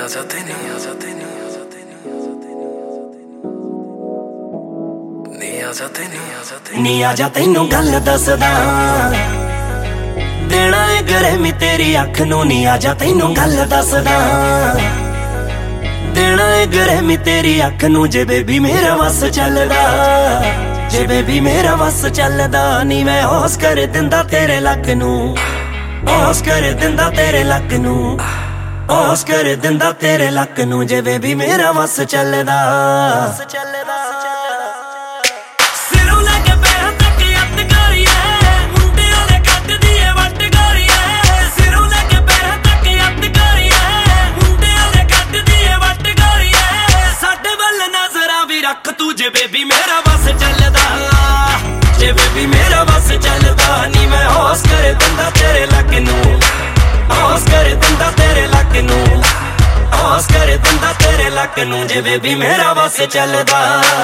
ਨੀ ਆजा तैनू गल दसदा देना है गरमी तेरी अख नू नी आजा तैनू गल दसदा देना है गरमी तेरी अख नू जे बेबी मेरा वस चलदा जे बेबी मेरा वस चलदा नी मैं होश कर दिंदा तेरे लक नू होश कर दिंदा तेरे लक नू होश कर दिंदा तेरे लक नू जे बेबी मेरा वस चलदा जे बेबी मेरा बस चलदा जे बेबी मेरा बस चलदा नी मैं होश कर दिंदा तेरे लक नू होश कर दिंदा तेरे लक नू होश कर दिंदा तेरे लक नू जे बेबी मेरा बस चलदा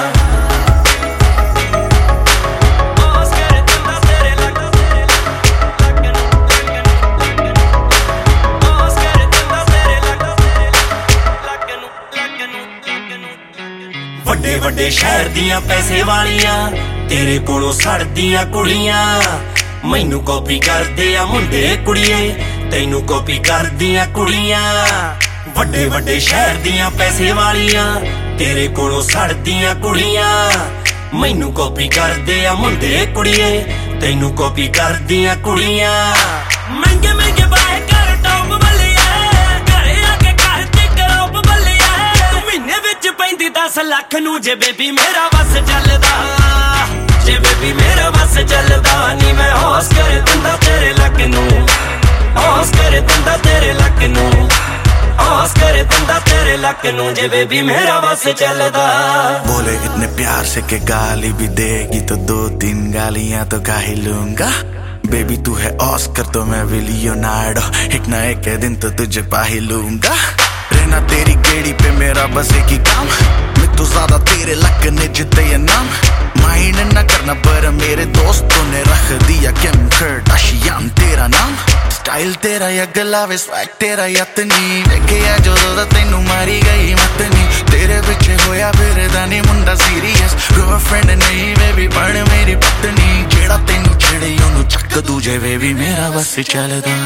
ਵੱਡੇ ਵੱਡੇ ਸ਼ਹਿਰ ਦੀਆਂ ਪੈਸੇ ਵਾਲੀਆਂ ਤੇਰੇ ਕੋਲੋਂ ਸੜਦੀਆਂ ਕੁੜੀਆਂ ਮੈਨੂੰ ਕਾਪੀ ਕਰਦੇ ਆ ਮੁੰਡੇ ਕੁੜੀਏ ਤੈਨੂੰ ਕਾਪੀ ਕਰਦੀਆਂ ਕੁੜੀਆਂ ਵੱਡੇ ਵੱਡੇ ਸ਼ਹਿਰ ਦੀਆਂ ਪੈਸੇ ਵਾਲੀਆਂ ਤੇਰੇ ਕੋਲੋਂ ਸੜਦੀਆਂ ਕੁੜੀਆਂ ਮੈਨੂੰ ਕਾਪੀ ਕਰਦੇ ਆ ਮੁੰਡੇ ਕੁੜੀਏ ਤੈਨੂੰ ਕਾਪੀ ਕਰਦੀਆਂ ਕੁੜੀਆਂ ਮਹਿੰਗੇ ਮਹਿੰਗੇ ਬਾਏ ਕਰ ਟੌਪ ਬੱਲੀਏ ਘਰੇ ਆ ਕੇ ਘਰ ਤੇ ਕਰੋਪ ਬੱਲੀਏ ਤੂੰ ਮਹੀਨੇ ਵਿੱਚ ਪੈਂਦੀ 10 ਲੱਖ ਨੂੰ ਜੇ ਬੇਬੀ ਮੇਰਾ ਵਸ ਚੱਲਦਾ ਜੇ ਬੇਬੀ ਮੇਰਾ ਵਸ ਚੱਲਦਾ ਨੀ ਮੈਂ ਹੋਸ਼ ਕਰ ਦਿੰਦਾ ਤੇਰੇ ਲੱਕ ਨੂੰ ਹੋਸ਼ ਕਰ ਦਿੰਦਾ ਤੇਰੇ ਲੱਕ ਨੂੰ होश कर दिंदा तेरे लक नू जे बेबी मेरा बस चलदा बोले इतने प्यार से के गाली भी देगी तो 2-3 गालियां तो गा ही लूंगा बेबी तू है ऑस्कर तो मैं भी लियोनार्डो एक ना एक दिन तो तुझे पा ही लूंगा रहना तेरी गेड़ी पे मेरा बस एक ही काम मैं तो ज्यादा तेरे लक ने जीते ये नाम माइंड ना करना पर मेरे दोस्तों ने रख दिया किम कार्दाशियन तेरा नाम स्टाइल तेरा या गलावे स्वैग तेरा यतनी देखे है जो दा तैनू मारी गई मतनी तेरे पीछे होया फिरदा नी मुंडा सीरियस गर्लफ्रेंड नहीं बेबी बन मेरी पत्नी जेड़ा तैनू छेड़े ओनू चक दूजे बेबी मेरा बस चलदा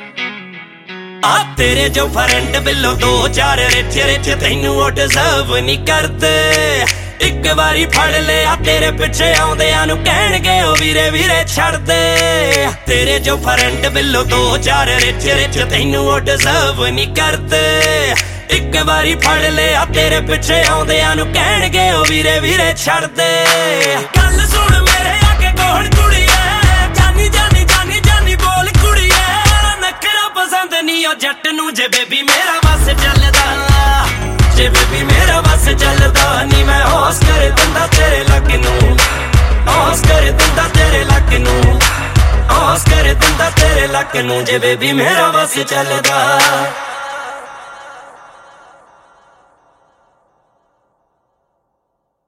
आ तेरे जो फ्रेंड बिलो 2-4 रिच रिच तैनू ओ डिजर्व नहीं करदे एक बारी फड़ लिया तेरे पिछे आउंदियां नू कहणगे ओ वीरे वीरे छड़ दे तेरे जो फ्रेंड बिलो 2-4 रिच रिच तैनू ओ डिजर्व नहीं करदे एक बारी फड़ लिया तेरे पिछे आउंदियां नू कहणगे ओ वीरे वीरे छड़ दे गल सुन मेरे आके कोहण कुड़ीए जानी जानी जानी जानी बोल कुड़ीए नखरा पसंद नहीं ओ जट नू जे बेबी मेरा बस चलदा जे बेबी मेरा बस चलदा नी मैं होश कर दिंदा तेरे लक नू होश कर दिंदा तेरे लक नू होश कर दिंदा तेरे लक नू जे बेबी मेरा बस चलदा।